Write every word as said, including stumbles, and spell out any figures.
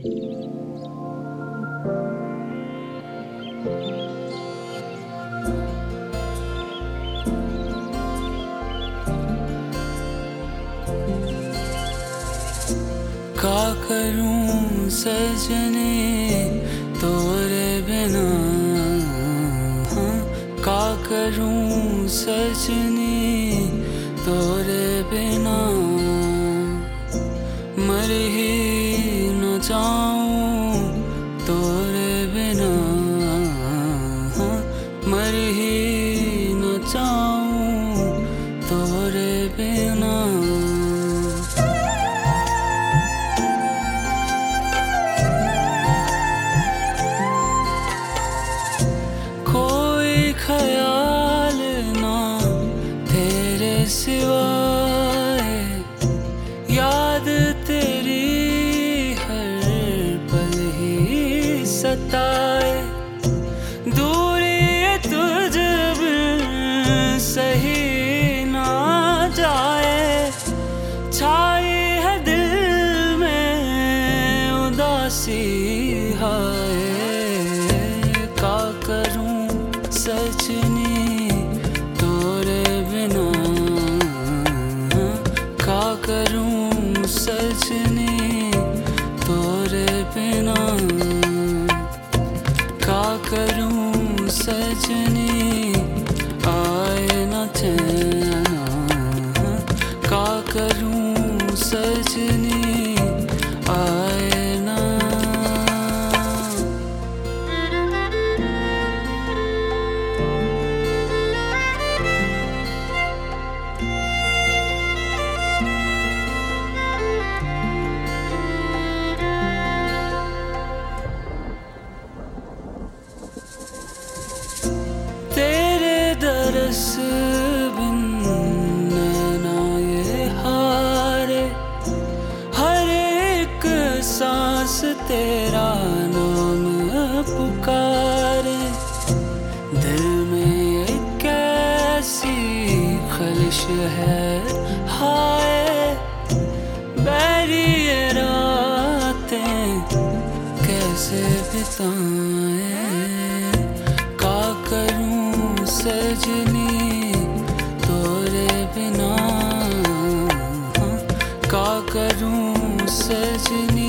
का करूं सजने तोरे बिना, हाँ का करूं सजने तोरे बिना। मर ही न जाऊं तोरे बिना, हाँ मर ही न जाऊं तोरे बिना। ख्याल ना तेरे सिवाय, याद तेरी हर पल ही सताए। दूरी तुझ बिन सही ना जाए, छाई है दिल में उदासी हाय। का करूं सजनी तोरे बिना, का करूं सजनी तोरे बिना। का करूं सजनी आए न चैन, का करूं सजनी आए न। दरस बिन नैना ये हारे, हर एक सांस तेरा नाम पुकारे। दिल में एक ऐसी खलिश है हाय, बैरी ये रातें कैसे बिताएं। का करूं सजनी तोरे बिना, का करूं सजनी